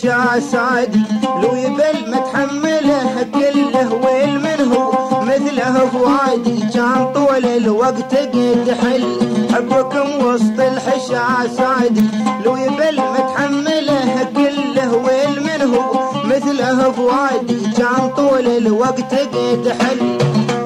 الحشا سادي لو يبل متحمله كله ويل منه مثله فؤادي كان طول الوقت قد حل حبكم وسط الحشا سادي لو يبل متحمله كله ويل منه مثله فؤادي كان طول الوقت قد حل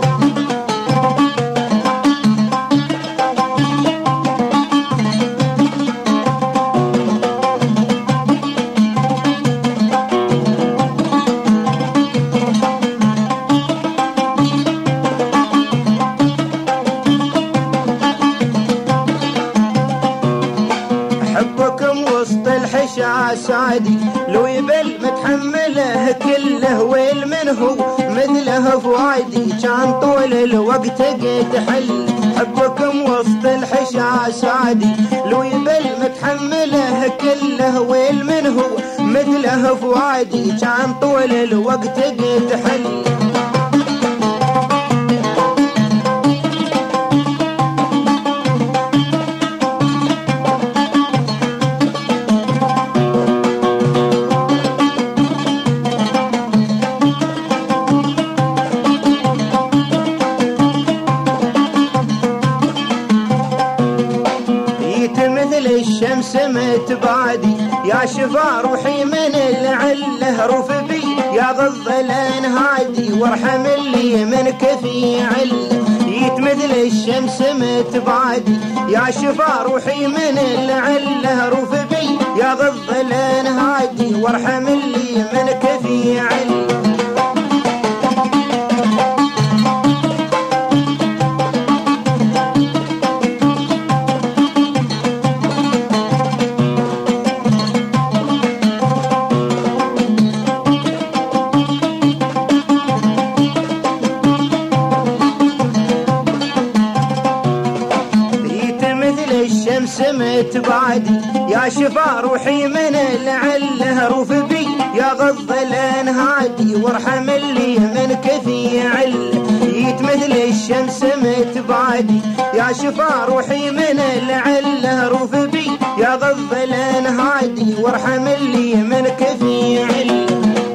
الحشا سادي لو يبل متحمله كله ويل منه مثله فؤادي كان طول الوقت قد حل حبكم وسط الحشا سادي لو يبل متحمله كله ويل منه مثله فؤادي كان طول الوقت قد حل الشمس متبادي يا شفا روحي من العله روف بي يا غضلان هادي وارحم اللي منك في عله جيت مثل الشمس متبادي يا شفا روحي من العله روف بي يا غضلان هادي وارحم اللي منك في عله الشمس متبادي يا شفا روحي من العله روف بي يا غضلان هادي وارحم اللي منك في عله جيت مثل الشمس متبادي يا شفا روحي من العله روف بي يا غضلان هادي وارحم اللي منك في عله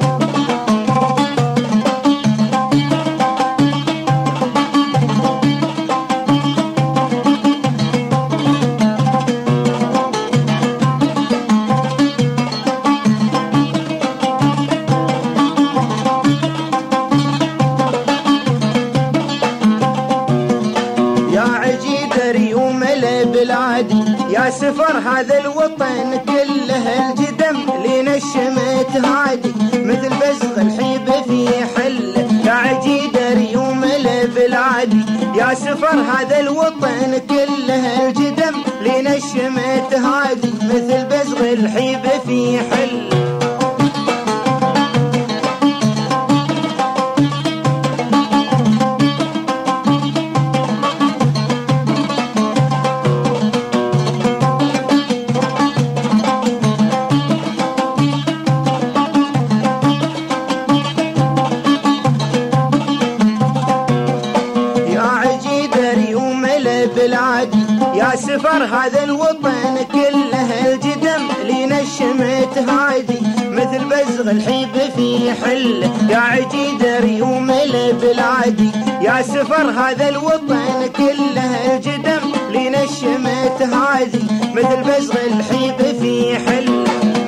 بلادي يا سفر هذا الوطن كله الجدم لينا الشمت هادي مثل بزغ الحيب في حله يا عجيدر يوم البلادي يا سفر هذا الوطن كله الجدم لينا الشمت هادي مثل بزغ الحيب في حله بلادي يا سفر هذا الوطن كله الجدم لينا الشمت هادي مثل بزغ الحيب في حله يا عجيدر يوم البلادي يا سفر هذا الوطن كله الجدم لينا الشمت هادي مثل بزغ الحيب في حله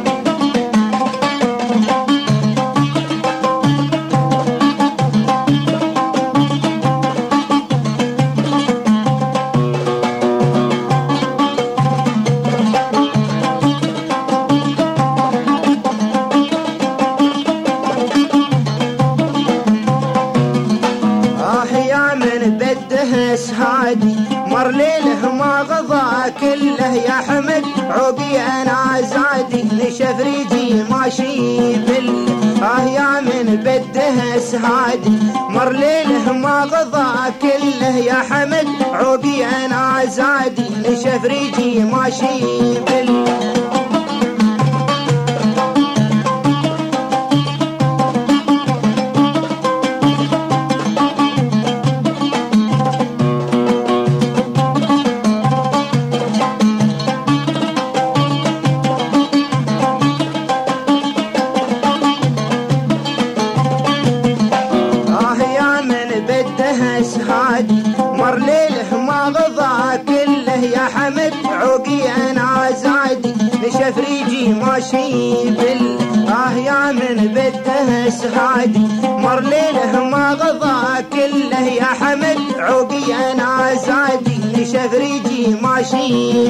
بدهس هادي مر ليله ما غضى كله يا حمد عقي انا زادي نشف ريجي ماشي بال يا من بدهس هادي مر ليله ما غضى كله يا حمد عقي انا زادي نشف ريجي ماشي بال حمد عوقي انا زادي نشف ريجي ماشي يا من بده سهادي مر ليله ما غضى كله يا حمد عوقي انا زادي نشف ريجي ماشي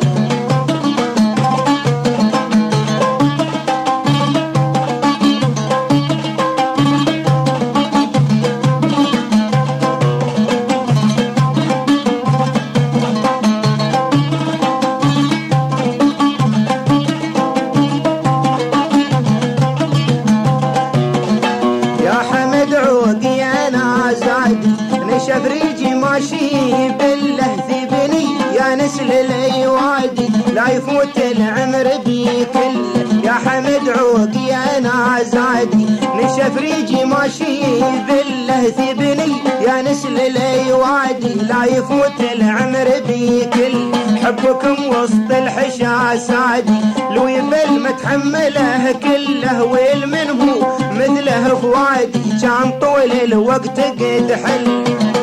نشف ريجي ماشي باللهث بني يا نسل الايوادي لا يفوت العمر بكل يا حمد عوقي انا زادي نشف ريجي ماشي باللهث بني يا نسل الايوادي لا يفوت العمر بكل حبكم وسط الحشا سادي لو يبل متحمله كله ويل من هو مثله فوادي كان طول الوقت قد حل